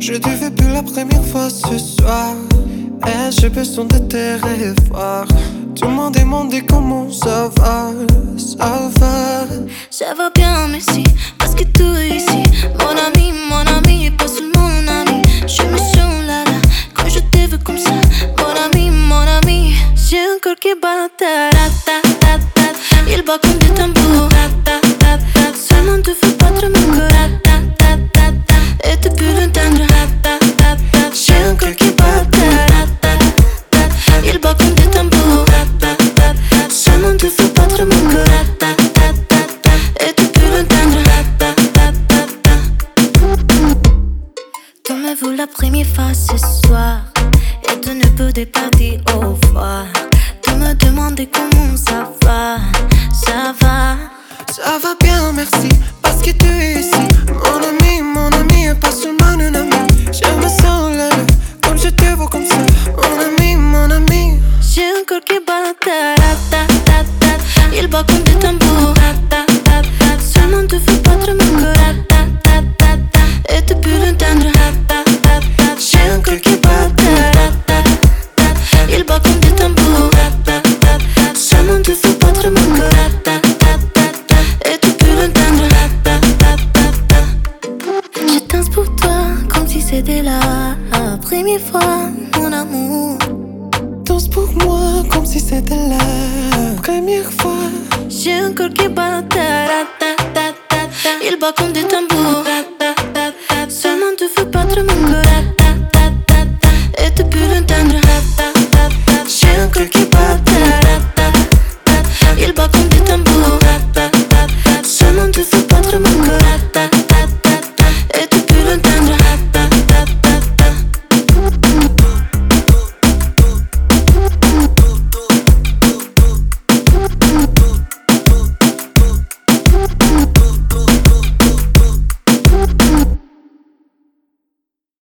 Je t'ai vu pour la première fois ce soir. Et j'ai besoin de te revoir. Tout le monde demande comment ça va. Ça va. Ça va bien, merci. Parce que tout est ici. Mon ami, et pas seulement mon ami. Je me sens là, quand je te veux comme ça. Mon ami. J'ai un corps qui bat ta ta ta ta. Il bat comme des tambours. Seulement te fais battre mon cœur. Et tu peux l'entendre. J'ai un cœur qui bat ta ta. Il bat comme des tambours. Seulement te fais battre mon cœur. Et tu peux l'entendre. Tu me vu la première fois ce soir. Et tu ne peux pas dire au revoir. Tu me demandes comment ça va. Ça va. Ça va bien, merci. Parce que tu es ici. Mon ami, et pas seulement un ami. Je me sens là, comme je te vois comme ça. Mon ami. J'ai un corps qui bat ta ta ta ta. Il bat comme des tambours. Seulement te fais battre mon cœur. Et tu peux l'entendre. J'ai un cœur qui bat ta ta ta. Il bat comme des tambours. Seulement te fais battre mon cœur. Et tu peux l'entendre. Je danse pour toi comme si c'était la première fois, mon amour. Danse pour moi comme si c'était la première fois. J'ai un corps qui bat ta ta ta ta. Il bat comme des tambours. Seulement te fais battre mon cœur. Et tu peux l'entendre.